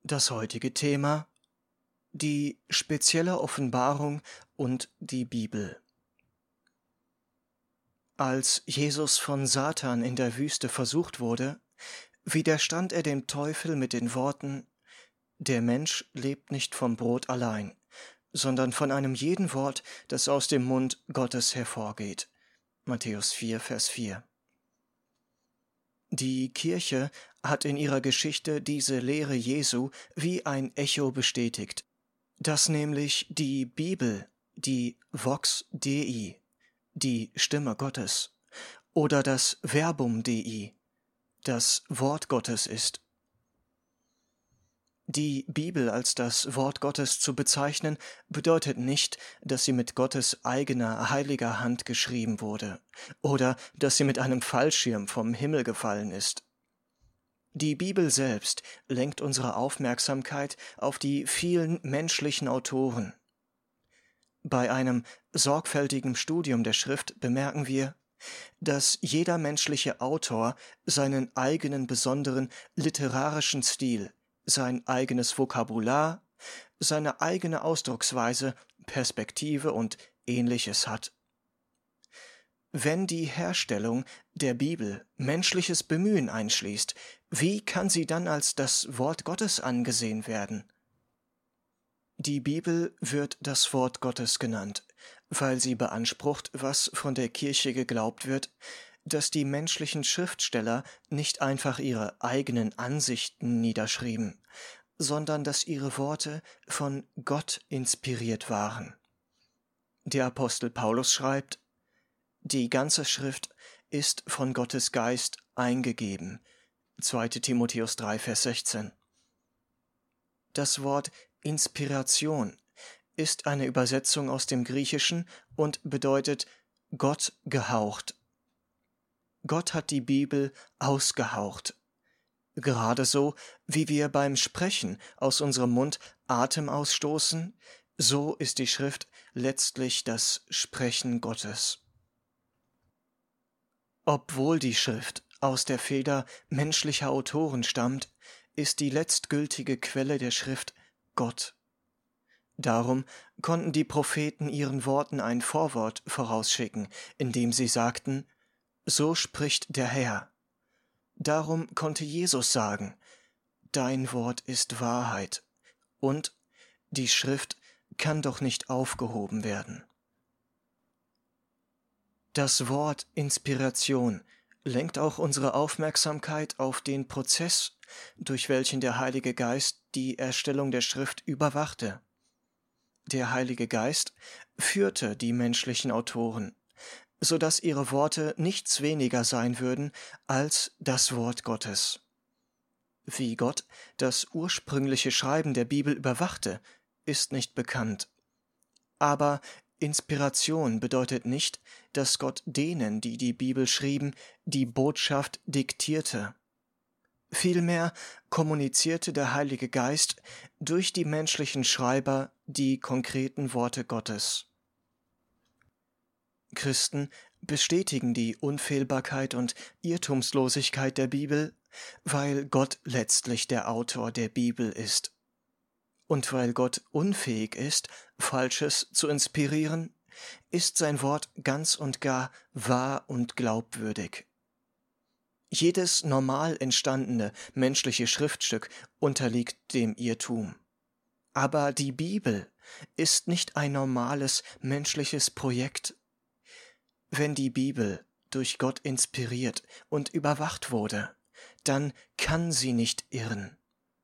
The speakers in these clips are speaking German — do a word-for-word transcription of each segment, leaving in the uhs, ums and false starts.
Das heutige Thema: die spezielle Offenbarung und die Bibel. Als Jesus von Satan in der Wüste versucht wurde, widerstand er dem Teufel mit den Worten: Der Mensch lebt nicht vom Brot allein, sondern von einem jeden Wort, das aus dem Mund Gottes hervorgeht. Matthäus vier, Vers vier. Die Kirche hat in ihrer Geschichte diese Lehre Jesu wie ein Echo bestätigt, dass nämlich die Bibel, die Vox Dei, die Stimme Gottes, oder das Verbum Dei, das Wort Gottes ist. Die Bibel als das Wort Gottes zu bezeichnen, bedeutet nicht, dass sie mit Gottes eigener heiliger Hand geschrieben wurde oder dass sie mit einem Fallschirm vom Himmel gefallen ist. Die Bibel selbst lenkt unsere Aufmerksamkeit auf die vielen menschlichen Autoren. Bei einem sorgfältigen Studium der Schrift bemerken wir, dass jeder menschliche Autor seinen eigenen besonderen literarischen Stil, sein eigenes Vokabular, seine eigene Ausdrucksweise, Perspektive und Ähnliches hat. Wenn die Herstellung der Bibel menschliches Bemühen einschließt, wie kann sie dann als das Wort Gottes angesehen werden? Die Bibel wird das Wort Gottes genannt, weil sie beansprucht, was von der Kirche geglaubt wird, dass die menschlichen Schriftsteller nicht einfach ihre eigenen Ansichten niederschrieben, sondern dass ihre Worte von Gott inspiriert waren. Der Apostel Paulus schreibt: Die ganze Schrift ist von Gottes Geist eingegeben. zweiter Timotheus drei, Vers sechzehn. Das Wort Inspiration ist eine Übersetzung aus dem Griechischen und bedeutet Gott gehaucht. Gott hat die Bibel ausgehaucht. Gerade so, wie wir beim Sprechen aus unserem Mund Atem ausstoßen, so ist die Schrift letztlich das Sprechen Gottes. Obwohl die Schrift aus der Feder menschlicher Autoren stammt, ist die letztgültige Quelle der Schrift Gott. Darum konnten die Propheten ihren Worten ein Vorwort vorausschicken, indem sie sagten: So spricht der Herr. Darum konnte Jesus sagen: Dein Wort ist Wahrheit, und die Schrift kann doch nicht aufgehoben werden. Das Wort Inspiration lenkt auch unsere Aufmerksamkeit auf den Prozess, durch welchen der Heilige Geist die Erstellung der Schrift überwachte. Der Heilige Geist führte die menschlichen Autoren, so dass ihre Worte nichts weniger sein würden als das Wort Gottes. Wie Gott das ursprüngliche Schreiben der Bibel überwachte, ist nicht bekannt. Aber Inspiration bedeutet nicht, dass Gott denen, die die Bibel schrieben, die Botschaft diktierte. Vielmehr kommunizierte der Heilige Geist durch die menschlichen Schreiber die konkreten Worte Gottes. Christen bestätigen die Unfehlbarkeit und Irrtumslosigkeit der Bibel, weil Gott letztlich der Autor der Bibel ist. Und weil Gott unfähig ist, Falsches zu inspirieren, ist sein Wort ganz und gar wahr und glaubwürdig. Jedes normal entstandene menschliche Schriftstück unterliegt dem Irrtum. Aber die Bibel ist nicht ein normales menschliches Projekt. Wenn die Bibel durch Gott inspiriert und überwacht wurde, dann kann sie nicht irren.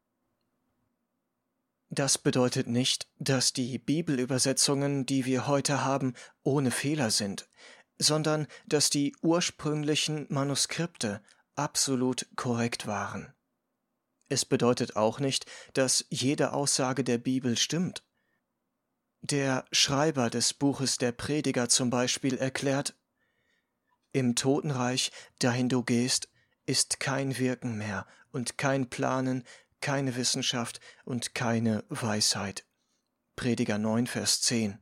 Das bedeutet nicht, dass die Bibelübersetzungen, die wir heute haben, ohne Fehler sind, sondern dass die ursprünglichen Manuskripte absolut korrekt waren. Es bedeutet auch nicht, dass jede Aussage der Bibel stimmt. Der Schreiber des Buches der Prediger zum Beispiel erklärt: Im Totenreich, dahin du gehst, ist kein Wirken mehr und kein Planen, keine Wissenschaft und keine Weisheit. Prediger neun, Vers zehn.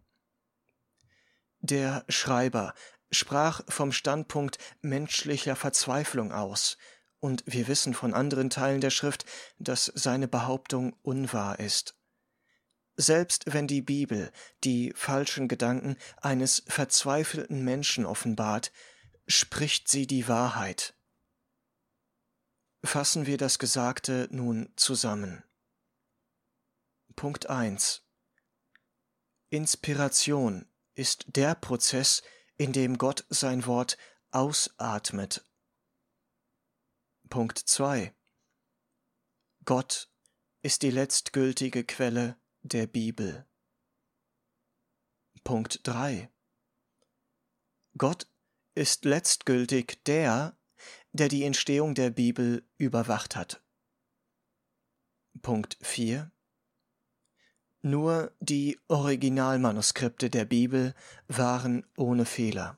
Der Schreiber sprach vom Standpunkt menschlicher Verzweiflung aus und wir wissen von anderen Teilen der Schrift, dass seine Behauptung unwahr ist. Selbst wenn die Bibel die falschen Gedanken eines verzweifelten Menschen offenbart, spricht sie die Wahrheit. Fassen wir das Gesagte nun zusammen. Punkt eins. Inspiration ist der Prozess, in dem Gott sein Wort ausatmet. Punkt zwei. Gott ist die letztgültige Quelle der Bibel. Punkt drei. Gott ist letztgültig der, der die Entstehung der Bibel überwacht hat. Punkt vier. Nur die Originalmanuskripte der Bibel waren ohne Fehler.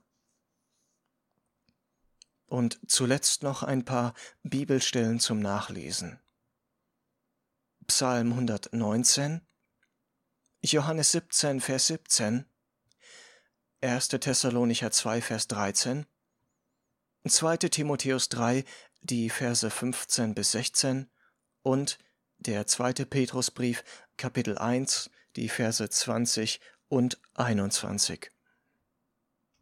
Und zuletzt noch ein paar Bibelstellen zum Nachlesen. Psalm hundertneunzehn, Johannes siebzehn, Vers siebzehn, erster Thessalonicher zwei, Vers dreizehn, zweiter Timotheus drei, die Verse fünfzehn bis sechzehn und der zweite Petrusbrief, Kapitel eins, die Verse zwanzig und einundzwanzig.